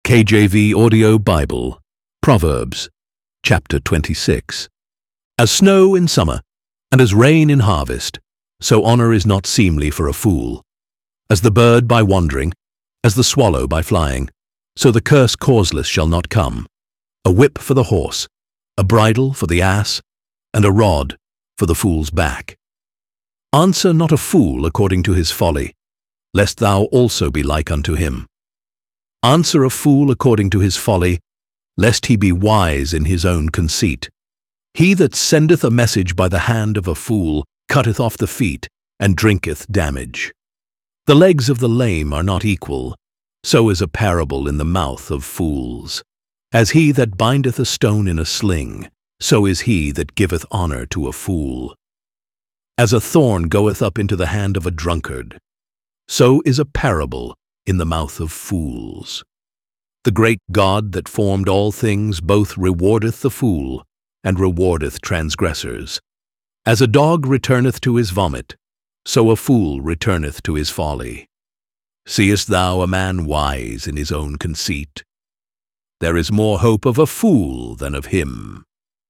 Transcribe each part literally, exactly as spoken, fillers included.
K J V Audio Bible, Proverbs, chapter twenty-six. As snow in summer, and as rain in harvest, so honor is not seemly for a fool. As the bird by wandering, as the swallow by flying, so the curse causeless shall not come. A whip for the horse, a bridle for the ass, and a rod for the fool's back. Answer not a fool according to his folly, lest thou also be like unto him. Answer a fool according to his folly, lest he be wise in his own conceit. He that sendeth a message by the hand of a fool cutteth off the feet, and drinketh damage. The legs of the lame are not equal, so is a parable in the mouth of fools. As he that bindeth a stone in a sling, so is he that giveth honor to a fool. As a thorn goeth up into the hand of a drunkard, so is a parable in the mouth of fools. The great God that formed all things both rewardeth the fool, and rewardeth transgressors. As a dog returneth to his vomit, so a fool returneth to his folly. Seest thou a man wise in his own conceit? There is more hope of a fool than of him.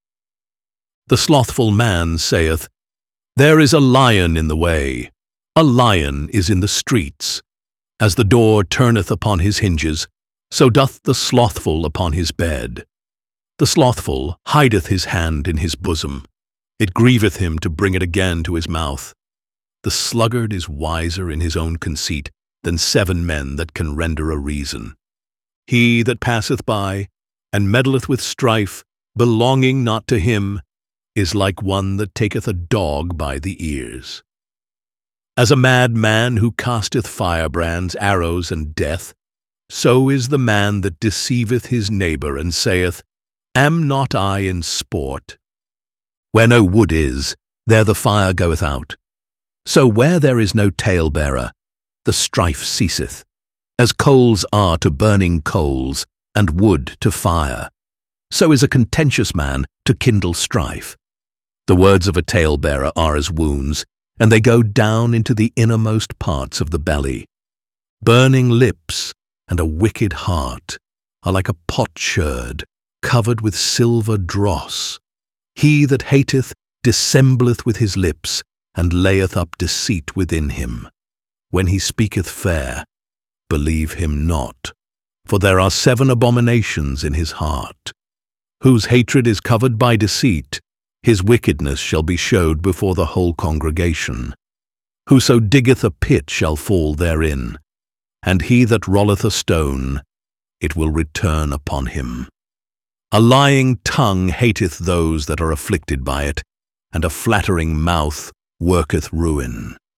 The slothful man saith, There is a lion in the way, a lion is in the streets. As the door turneth upon his hinges, so doth the slothful upon his bed. The slothful hideth his hand in his bosom. It grieveth him to bring it again to his mouth. The sluggard is wiser in his own conceit than seven men that can render a reason. He that passeth by, and meddleth with strife, belonging not to him, is like one that taketh a dog by the ears. As a mad man who casteth firebrands, arrows, and death, so is the man that deceiveth his neighbor, and saith, Am not I in sport? Where no wood is, there the fire goeth out. So where there is no talebearer, the strife ceaseth. As coals are to burning coals, and wood to fire, so is a contentious man to kindle strife. The words of a talebearer are as wounds, and they go down into the innermost parts of the belly. Burning lips and a wicked heart are like a potsherd covered with silver dross. He that hateth dissembleth with his lips, and layeth up deceit within him. When he speaketh fair, believe him not, for there are seven abominations in his heart. Whose hatred is covered by deceit, his wickedness shall be showed before the whole congregation. Whoso diggeth a pit shall fall therein, and he that rolleth a stone, it will return upon him. A lying tongue hateth those that are afflicted by it, and a flattering mouth worketh ruin.